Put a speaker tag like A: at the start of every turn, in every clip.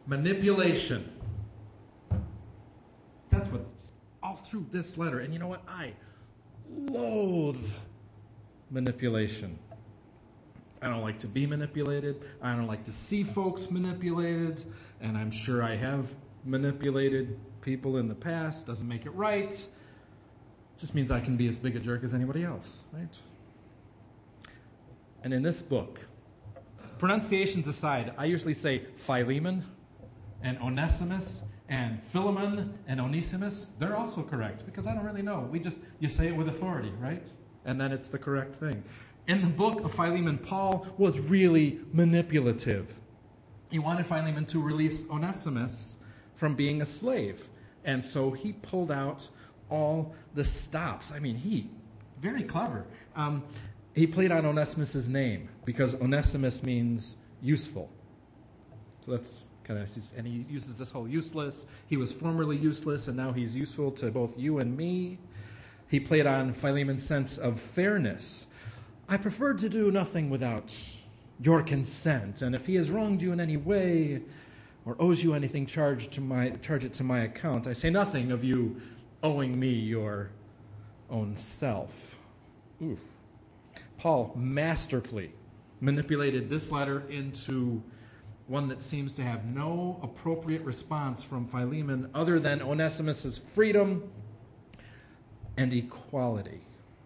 A: Manipulation. That's what's all through this letter. And you know what? I loathe manipulation. I don't like to be manipulated. I don't like to see folks manipulated. And I'm sure I have manipulated people in the past. Doesn't make it right. Just means I can be as big a jerk as anybody else, right? And in this book, pronunciations aside, I usually say Philemon and Onesimus and Philemon and Onesimus. They're also correct because I don't really know. You say it with authority, right? And then it's the correct thing. In the book of Philemon, Paul was really manipulative. He wanted Philemon to release Onesimus from being a slave. And so he pulled out all the stops. I mean, very clever. He played on Onesimus' name because Onesimus means useful. So that's kind of, and he uses this whole useless. He was formerly useless and now he's useful to both you and me. He played on Philemon's sense of fairness. I prefer to do nothing without your consent, and if he has wronged you in any way or owes you anything, charge it to my account. I say nothing of you owing me your own self. Ooh. Paul masterfully manipulated this letter into one that seems to have no appropriate response from Philemon other than Onesimus' freedom and equality.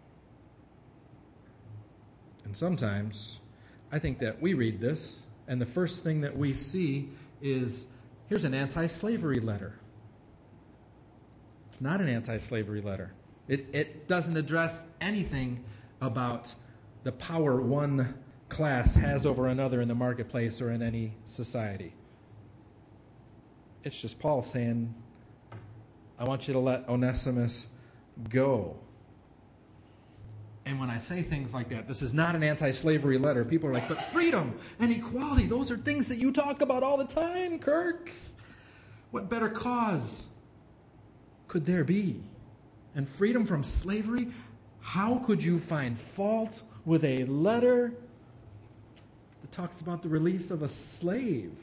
A: And sometimes I think that we read this, and the first thing that we see is, here's an anti-slavery letter. It's not an anti-slavery letter. It doesn't address anything about the power one class has over another in the marketplace or in any society. It's just Paul saying, I want you to let Onesimus go. And when I say things like that, this is not an anti-slavery letter. People are like, but freedom and equality, those are things that you talk about all the time, Kirk. What better cause could there be? And freedom from slavery? How could you find fault with a letter that talks about the release of a slave?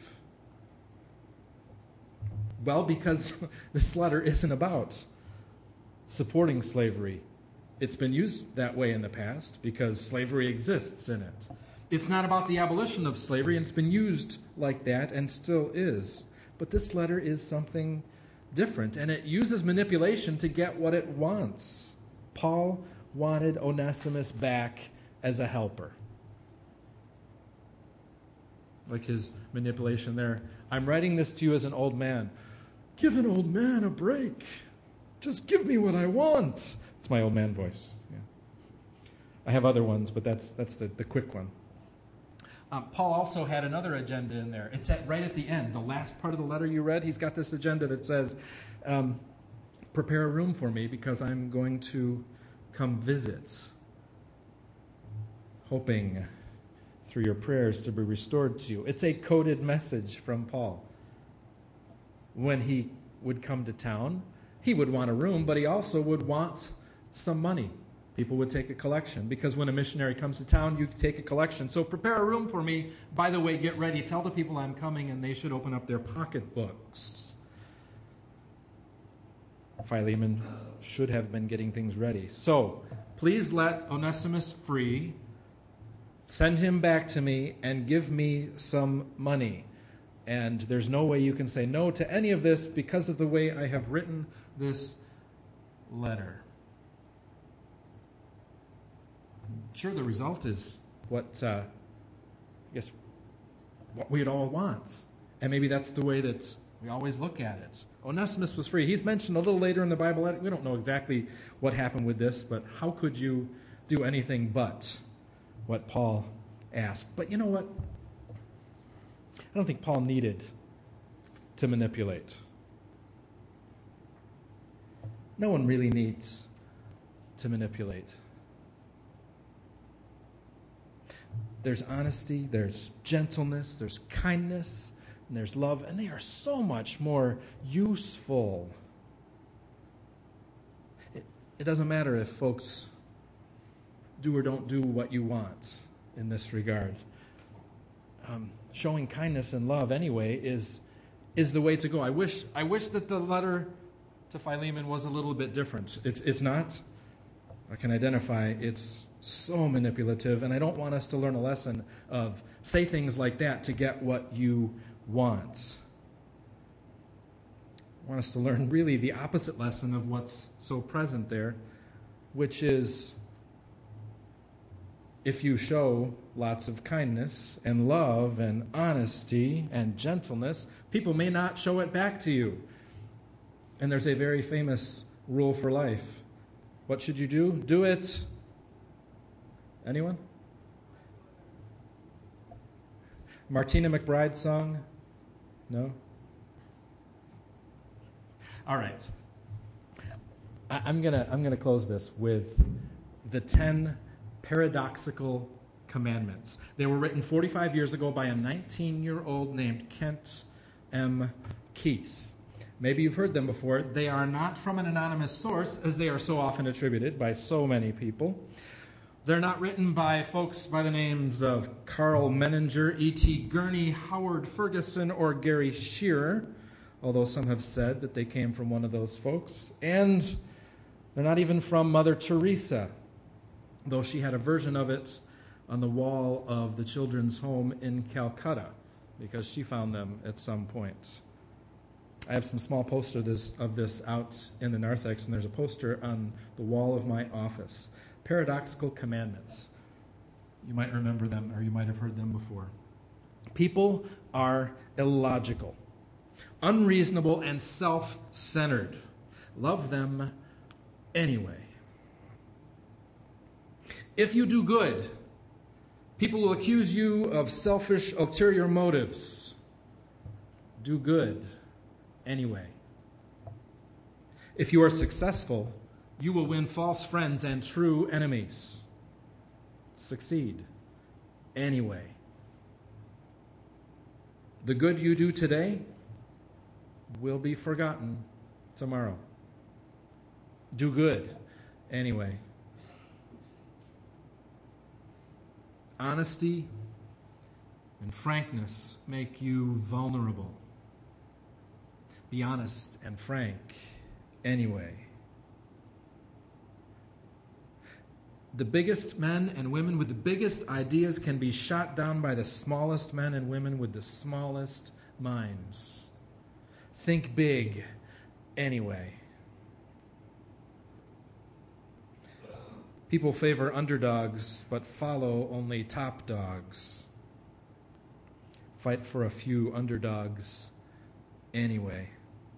A: Well, because this letter isn't about supporting slavery. It's been used that way in the past because slavery exists in it. It's not about the abolition of slavery, and it's been used like that and still is. But this letter is something different, and it uses manipulation to get what it wants. Paul wanted Onesimus back as a helper. Like his manipulation there. I'm writing this to you as an old man. Give an old man a break. Just give me what I want. It's my old man voice. Yeah. I have other ones, but that's the quick one. Paul also had another agenda in there. It's right at the end, the last part of the letter you read. He's got this agenda that says, prepare a room for me because I'm going to come visit, hoping through your prayers to be restored to you. It's a coded message from Paul. When he would come to town, he would want a room, but he also would want some money. People would take a collection because when a missionary comes to town, you take a collection. So prepare a room for me. By the way, get ready. Tell the people I'm coming, and they should open up their pocketbooks. Philemon should have been getting things ready. So please let Onesimus free. Send him back to me and give me some money. And there's no way you can say no to any of this because of the way I have written this letter. Sure, the result is what we'd all want. And maybe that's the way that we always look at it. Onesimus was free. He's mentioned a little later in the Bible. We don't know exactly what happened with this, but how could you do anything but what Paul asked? But you know what? I don't think Paul needed to manipulate. No one really needs to manipulate. There's honesty, there's gentleness, there's kindness, and there's love, and they are so much more useful. It doesn't matter if folks do or don't do what you want in this regard. Showing kindness and love anyway is is the way to go. I wish that the letter to Philemon was a little bit different. It's not. I can identify it's so manipulative, and I don't want us to learn a lesson of say things like that to get what you want. I want us to learn really the opposite lesson of what's so present there, which is if you show lots of kindness and love and honesty and gentleness, people may not show it back to you. And there's a very famous rule for life. What should you do? Do it. Anyone? Martina McBride song? No? All right. I'm gonna close this with the 10 paradoxical commandments. They were written 45 years ago by a 19-year-old named Kent M. Keith. Maybe you've heard them before. They are not from an anonymous source, as they are so often attributed by so many people. They're not written by folks by the names of Carl Menninger, E.T. Gurney, Howard Ferguson, or Gary Shearer, although some have said that they came from one of those folks. And they're not even from Mother Teresa, though she had a version of it on the wall of the children's home in Calcutta, because she found them at some point. I have some small posters of this out in the narthex, and there's a poster on the wall of my office. Paradoxical commandments. You might remember them, or you might have heard them before. People are illogical, unreasonable, and self-centered. Love them anyway. If you do good, people will accuse you of selfish, ulterior motives. Do good anyway. If you are successful, you will win false friends and true enemies. Succeed anyway. The good you do today will be forgotten tomorrow. Do good anyway. Honesty and frankness make you vulnerable. Be honest and frank anyway. The biggest men and women with the biggest ideas can be shot down by the smallest men and women with the smallest minds. Think big anyway. People favor underdogs, but follow only top dogs. Fight for a few underdogs anyway.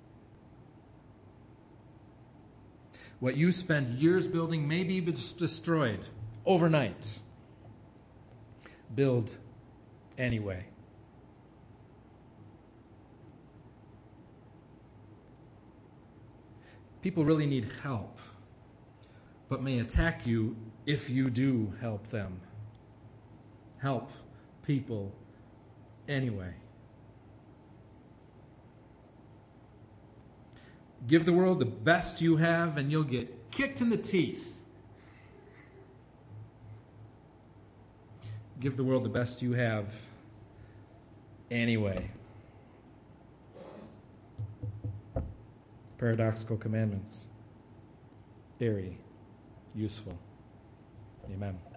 A: What you spend years building may be destroyed overnight. Build anyway. People really need help, but may attack you if you do help them. Help people anyway. Give the world the best you have, and you'll get kicked in the teeth. Give the world the best you have anyway. Paradoxical commandments. Very useful. Amen.